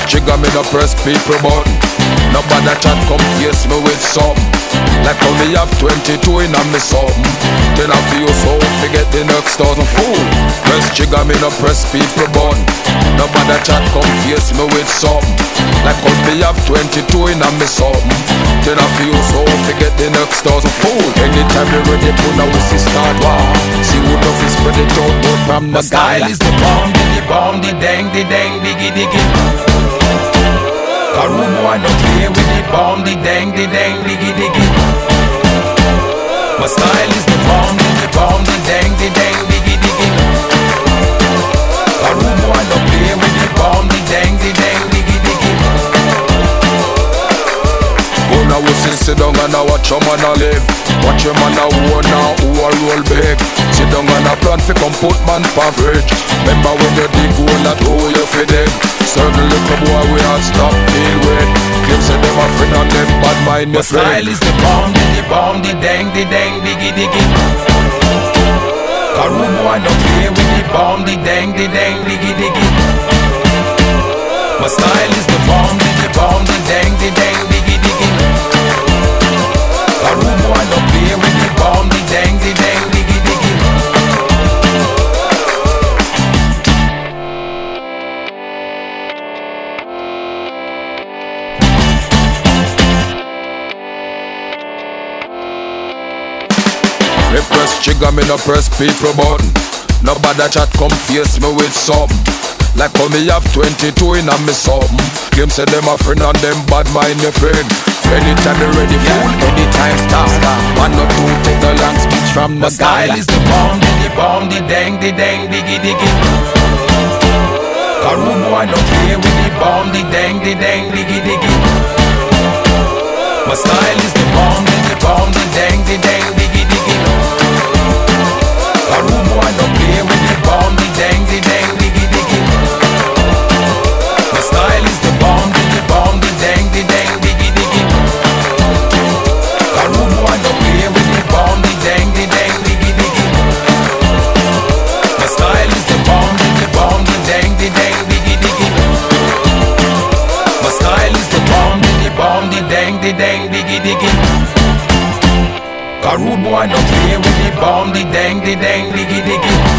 trigger, me no press people button. Nobody chat come face me with something. Like how me have 22 in a me something. Then I feel so forget the next 1,000 fool. Press trigger, me no press people button. Nobody chat come face me with something. Like how me have 22 in a me something. Then I feel so forget the next 1,000 fool. Anytime you ready, put a whistle start war. See who know fi spread it out, but from the style is the bomb, the dang, diggy diggy. A rude boy don't play with the bomb, the dang, diggy diggy. My style is the bomb, the dang, diggy diggy. A rude boy don't play with the bomb, the dang, diggy diggy. Go now whistle, sit down and watch your man a live. Watch your man a war now, who a roll big. Sit down and a plan fi come put man pa fridge. Remember when you dig hole that hole you fi dig. Certain little boy we all stop deal with. Claim say them a friend and them bad mind your friend. My style is the bomb, the dang, diggy diggy. A rude boy don't play with the bomb, the dang, diggy diggy. My style is the bomb, the dang, diggy diggy. A rude boy don't play with the bomb, the dang, diggy diggy. Me press trigger, me no press people button. Nobody chat come face me with something. Like how me have 22 in a me something. Claim say them a friend and them bad mind your friend. Anytime you ready fool, anytime stop. One or two take the long speech from the style is the bomb, the dang, diggy diggy. A rude boy don't play with the bomb, the dang, diggy diggy. My style is the bomb, the dang, diggy diggy. A rude boy don't play with the bomb, the dang, diggy diggy. My style is the bomb, the dang, diggy diggy. A rude boy don't play with the bomb, the dang, diggy diggy. My style is the bomb, the dang, diggy diggy. My style is the bomb, the dang, diggy diggy. A rude boy don't play with the bomb, the dang, diggy diggy.